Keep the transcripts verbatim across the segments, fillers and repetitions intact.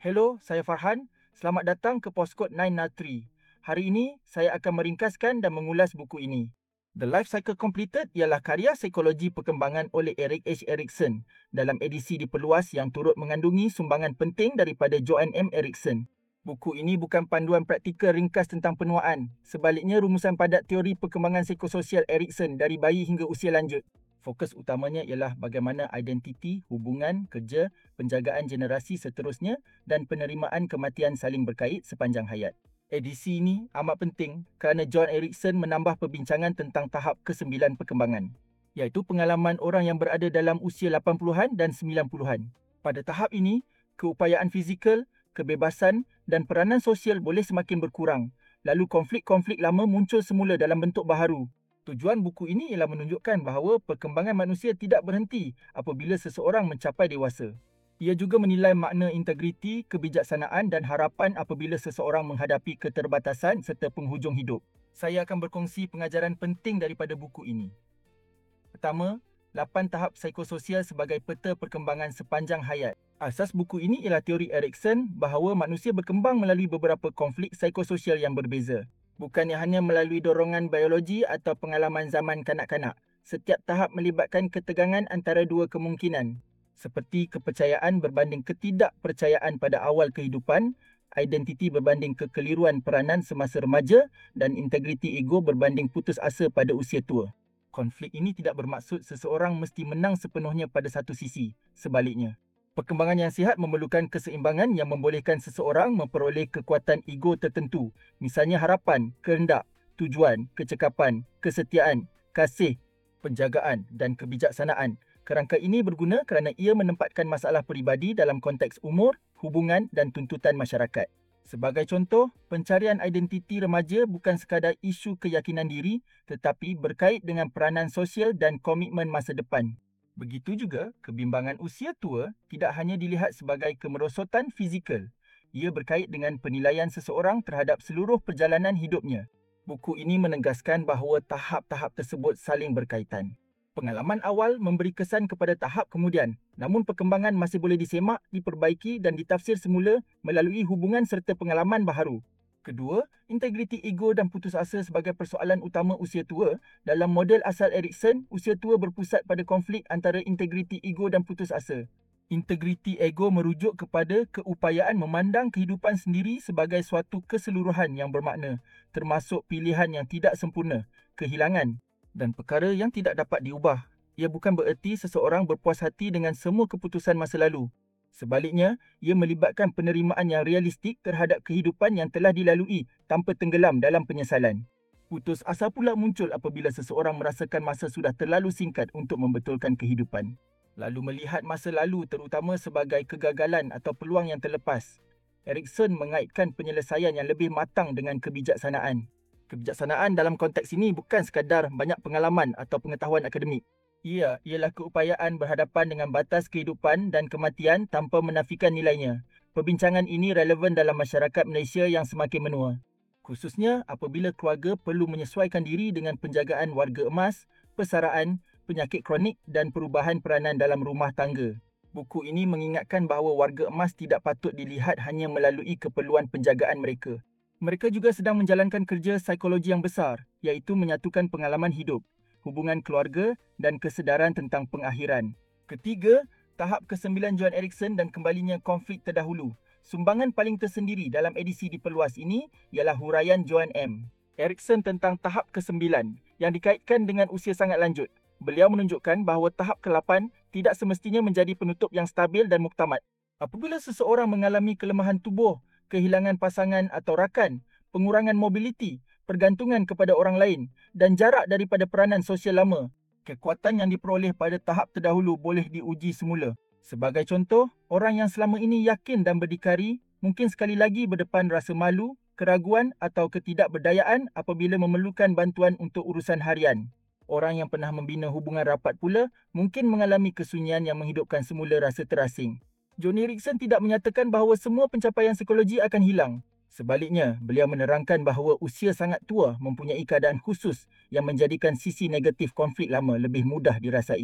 Hello, saya Farhan. Selamat datang ke Postkod sembilan nol tiga. Hari ini, saya akan meringkaskan dan mengulas buku ini. The Life Cycle Completed ialah karya psikologi perkembangan oleh Erik H. Erikson dalam edisi diperluas yang turut mengandungi sumbangan penting daripada Joan M. Erikson. Buku ini bukan panduan praktikal ringkas tentang penuaan. Sebaliknya, rumusan padat teori perkembangan psikososial Erikson dari bayi hingga usia lanjut. Fokus utamanya ialah bagaimana identiti, hubungan, kerja, penjagaan generasi seterusnya dan penerimaan kematian saling berkait sepanjang hayat. Edisi ini amat penting kerana John Erikson menambah perbincangan tentang tahap kesembilan perkembangan, iaitu pengalaman orang yang berada dalam usia lapan puluhan dan sembilan puluhan. Pada tahap ini, keupayaan fizikal, kebebasan dan peranan sosial boleh semakin berkurang, lalu konflik-konflik lama muncul semula dalam bentuk baharu. Tujuan buku ini ialah menunjukkan bahawa perkembangan manusia tidak berhenti apabila seseorang mencapai dewasa. Ia juga menilai makna integriti, kebijaksanaan dan harapan apabila seseorang menghadapi keterbatasan serta penghujung hidup. Saya akan berkongsi pengajaran penting daripada buku ini. Pertama, lapan tahap psikososial sebagai peta perkembangan sepanjang hayat. Asas buku ini ialah teori Erikson bahawa manusia berkembang melalui beberapa konflik psikososial yang berbeza. Bukannya hanya melalui dorongan biologi atau pengalaman zaman kanak-kanak. Setiap tahap melibatkan ketegangan antara dua kemungkinan, seperti kepercayaan berbanding ketidakpercayaan pada awal kehidupan, identiti berbanding kekeliruan peranan semasa remaja, dan integriti ego berbanding putus asa pada usia tua. Konflik ini tidak bermaksud seseorang mesti menang sepenuhnya pada satu sisi. Sebaliknya, perkembangan yang sihat memerlukan keseimbangan yang membolehkan seseorang memperoleh kekuatan ego tertentu, misalnya harapan, kehendak, tujuan, kecekapan, kesetiaan, kasih, penjagaan dan kebijaksanaan. Kerangka ini berguna kerana ia menempatkan masalah peribadi dalam konteks umur, hubungan dan tuntutan masyarakat. Sebagai contoh, pencarian identiti remaja bukan sekadar isu keyakinan diri, tetapi berkait dengan peranan sosial dan komitmen masa depan. Begitu juga, kebimbangan usia tua tidak hanya dilihat sebagai kemerosotan fizikal. Ia berkait dengan penilaian seseorang terhadap seluruh perjalanan hidupnya. Buku ini menegaskan bahawa tahap-tahap tersebut saling berkaitan. Pengalaman awal memberi kesan kepada tahap kemudian, namun perkembangan masih boleh disemak, diperbaiki dan ditafsir semula melalui hubungan serta pengalaman baharu. Kedua, integriti ego dan putus asa sebagai persoalan utama usia tua. Dalam model asal Erikson, usia tua berpusat pada konflik antara integriti ego dan putus asa. Integriti ego merujuk kepada keupayaan memandang kehidupan sendiri sebagai suatu keseluruhan yang bermakna, termasuk pilihan yang tidak sempurna, kehilangan dan perkara yang tidak dapat diubah. Ia bukan bererti seseorang berpuas hati dengan semua keputusan masa lalu. Sebaliknya, ia melibatkan penerimaan yang realistik terhadap kehidupan yang telah dilalui tanpa tenggelam dalam penyesalan. Putus asa pula muncul apabila seseorang merasakan masa sudah terlalu singkat untuk membetulkan kehidupan. Lalu melihat masa lalu terutama sebagai kegagalan atau peluang yang terlepas. Erikson mengaitkan penyelesaian yang lebih matang dengan kebijaksanaan. Kebijaksanaan dalam konteks ini bukan sekadar banyak pengalaman atau pengetahuan akademik. Ia ialah keupayaan berhadapan dengan batas kehidupan dan kematian tanpa menafikan nilainya. Perbincangan ini relevan dalam masyarakat Malaysia yang semakin menua, khususnya apabila keluarga perlu menyesuaikan diri dengan penjagaan warga emas, persaraan, penyakit kronik dan perubahan peranan dalam rumah tangga. Buku ini mengingatkan bahawa warga emas tidak patut dilihat hanya melalui keperluan penjagaan mereka. Mereka juga sedang menjalankan kerja psikologi yang besar, iaitu menyatukan pengalaman hidup, hubungan keluarga dan kesedaran tentang pengakhiran. Ketiga, tahap kesembilan John Erikson dan kembalinya konflik terdahulu. Sumbangan paling tersendiri dalam edisi diperluas ini ialah huraian Joan M. Erikson tentang tahap kesembilan yang dikaitkan dengan usia sangat lanjut. Beliau menunjukkan bahawa tahap ke-lapan tidak semestinya menjadi penutup yang stabil dan muktamad. Apabila seseorang mengalami kelemahan tubuh, kehilangan pasangan atau rakan, pengurangan mobiliti, pergantungan kepada orang lain dan jarak daripada peranan sosial lama, kekuatan yang diperoleh pada tahap terdahulu boleh diuji semula. Sebagai contoh, orang yang selama ini yakin dan berdikari mungkin sekali lagi berdepan rasa malu, keraguan atau ketidakberdayaan apabila memerlukan bantuan untuk urusan harian. Orang yang pernah membina hubungan rapat pula mungkin mengalami kesunyian yang menghidupkan semula rasa terasing. John Erikson tidak menyatakan bahawa semua pencapaian psikologi akan hilang. Sebaliknya, beliau menerangkan bahawa usia sangat tua mempunyai keadaan khusus yang menjadikan sisi negatif konflik lama lebih mudah dirasai.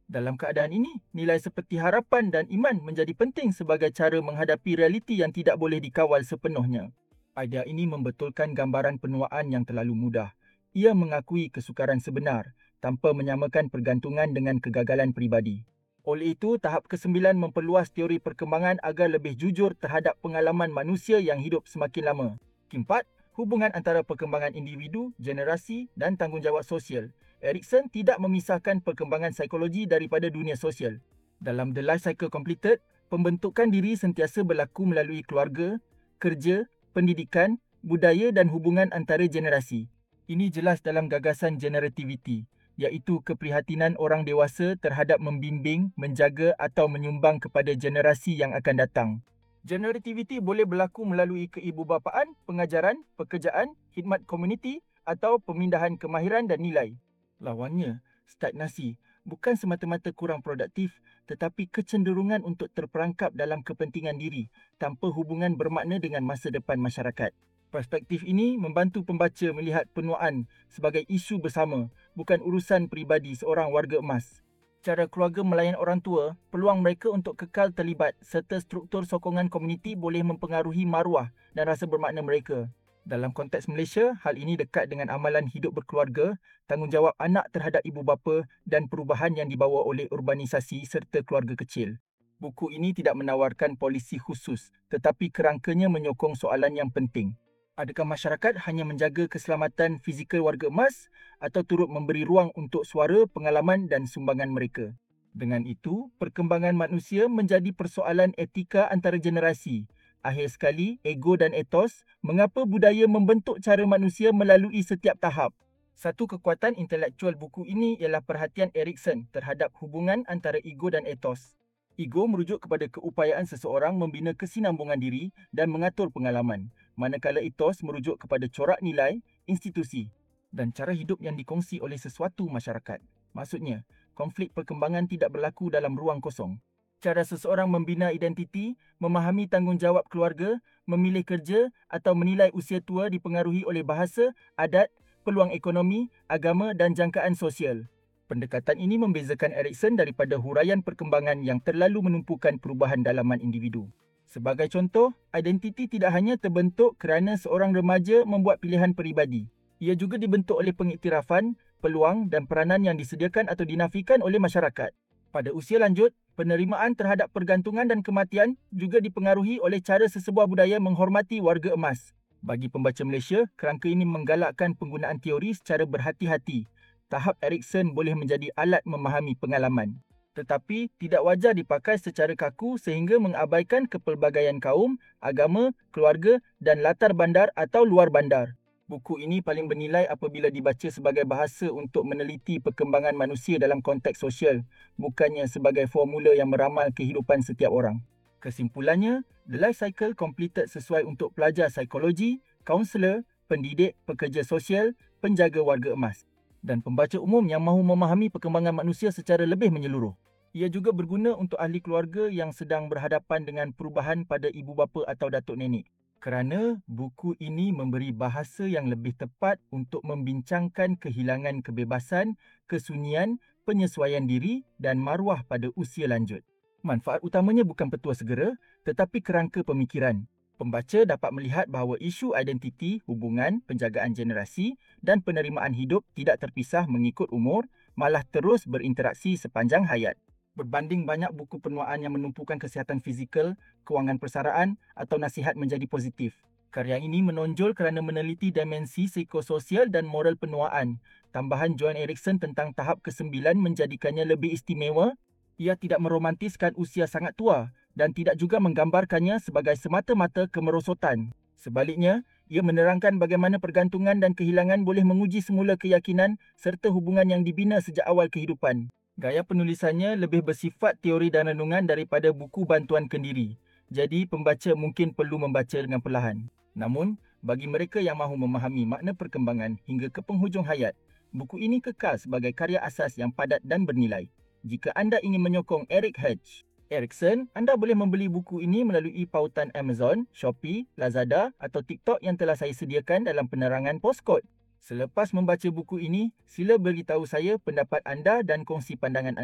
Dalam keadaan ini, nilai seperti harapan dan iman menjadi penting sebagai cara menghadapi realiti yang tidak boleh dikawal sepenuhnya. Idea ini membetulkan gambaran penuaan yang terlalu mudah. Ia mengakui kesukaran sebenar tanpa menyamakan pergantungan dengan kegagalan peribadi. Oleh itu, tahap kesembilan memperluas teori perkembangan agar lebih jujur terhadap pengalaman manusia yang hidup semakin lama. Keempat, hubungan antara perkembangan individu, generasi dan tanggungjawab sosial. Erikson tidak memisahkan perkembangan psikologi daripada dunia sosial. Dalam The Life Cycle Completed, pembentukan diri sentiasa berlaku melalui keluarga, kerja, pendidikan, budaya dan hubungan antara generasi. Ini jelas dalam gagasan generativity, iaitu keprihatinan orang dewasa terhadap membimbing, menjaga atau menyumbang kepada generasi yang akan datang. Generativity boleh berlaku melalui keibubapaan, pengajaran, pekerjaan, khidmat komuniti atau pemindahan kemahiran dan nilai. Lawannya, stagnasi bukan semata-mata kurang produktif tetapi kecenderungan untuk terperangkap dalam kepentingan diri tanpa hubungan bermakna dengan masa depan masyarakat. Perspektif ini membantu pembaca melihat penuaan sebagai isu bersama, bukan urusan peribadi seorang warga emas. Cara keluarga melayan orang tua, peluang mereka untuk kekal terlibat serta struktur sokongan komuniti boleh mempengaruhi maruah dan rasa bermakna mereka. Dalam konteks Malaysia, hal ini dekat dengan amalan hidup berkeluarga, tanggungjawab anak terhadap ibu bapa dan perubahan yang dibawa oleh urbanisasi serta keluarga kecil. Buku ini tidak menawarkan polisi khusus, tetapi kerangkanya menyokong soalan yang penting. Adakah masyarakat hanya menjaga keselamatan fizikal warga emas atau turut memberi ruang untuk suara, pengalaman dan sumbangan mereka? Dengan itu, perkembangan manusia menjadi persoalan etika antara generasi. Akhir sekali, ego dan etos, mengapa budaya membentuk cara manusia melalui setiap tahap. Satu kekuatan intelektual buku ini ialah perhatian Erikson terhadap hubungan antara ego dan etos. Ego merujuk kepada keupayaan seseorang membina kesinambungan diri dan mengatur pengalaman, manakala etos merujuk kepada corak nilai, institusi dan cara hidup yang dikongsi oleh sesuatu masyarakat. Maksudnya, konflik perkembangan tidak berlaku dalam ruang kosong. Cara seseorang membina identiti, memahami tanggungjawab keluarga, memilih kerja atau menilai usia tua dipengaruhi oleh bahasa, adat, peluang ekonomi, agama dan jangkaan sosial. Pendekatan ini membezakan Erikson daripada huraian perkembangan yang terlalu menumpukan perubahan dalaman individu. Sebagai contoh, identiti tidak hanya terbentuk kerana seorang remaja membuat pilihan peribadi. Ia juga dibentuk oleh pengiktirafan, peluang dan peranan yang disediakan atau dinafikan oleh masyarakat. Pada usia lanjut, penerimaan terhadap pergantungan dan kematian juga dipengaruhi oleh cara sesebuah budaya menghormati warga emas. Bagi pembaca Malaysia, kerangka ini menggalakkan penggunaan teori secara berhati-hati. Tahap Erikson boleh menjadi alat memahami pengalaman. Tetapi tidak wajar dipakai secara kaku sehingga mengabaikan kepelbagaian kaum, agama, keluarga dan latar bandar atau luar bandar. Buku ini paling bernilai apabila dibaca sebagai bahasa untuk meneliti perkembangan manusia dalam konteks sosial, bukannya sebagai formula yang meramal kehidupan setiap orang. Kesimpulannya, The Life Cycle Completed sesuai untuk pelajar psikologi, kaunselor, pendidik, pekerja sosial, penjaga warga emas dan pembaca umum yang mahu memahami perkembangan manusia secara lebih menyeluruh. Ia juga berguna untuk ahli keluarga yang sedang berhadapan dengan perubahan pada ibu bapa atau datuk nenek. Kerana buku ini memberi bahasa yang lebih tepat untuk membincangkan kehilangan kebebasan, kesunyian, penyesuaian diri dan maruah pada usia lanjut. Manfaat utamanya bukan petua segera, tetapi kerangka pemikiran. Pembaca dapat melihat bahawa isu identiti, hubungan, penjagaan generasi dan penerimaan hidup tidak terpisah mengikut umur, malah terus berinteraksi sepanjang hayat. Berbanding banyak buku penuaan yang menumpukan kesihatan fizikal, kewangan persaraan atau nasihat menjadi positif. Karya ini menonjol kerana meneliti dimensi psikososial dan moral penuaan. Tambahan Joan Erikson tentang tahap kesembilan menjadikannya lebih istimewa. Ia tidak meromantiskan usia sangat tua dan tidak juga menggambarkannya sebagai semata-mata kemerosotan. Sebaliknya, ia menerangkan bagaimana pergantungan dan kehilangan boleh menguji semula keyakinan serta hubungan yang dibina sejak awal kehidupan. Gaya penulisannya lebih bersifat teori dan renungan daripada buku bantuan kendiri. Jadi, pembaca mungkin perlu membaca dengan perlahan. Namun, bagi mereka yang mahu memahami makna perkembangan hingga ke penghujung hayat, buku ini kekal sebagai karya asas yang padat dan bernilai. Jika anda ingin menyokong Eric Hedge Erikson, anda boleh membeli buku ini melalui pautan Amazon, Shopee, Lazada atau TikTok yang telah saya sediakan dalam penerangan postkod. Selepas membaca buku ini, sila beritahu saya pendapat anda dan kongsi pandangan anda.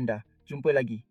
Jumpa lagi.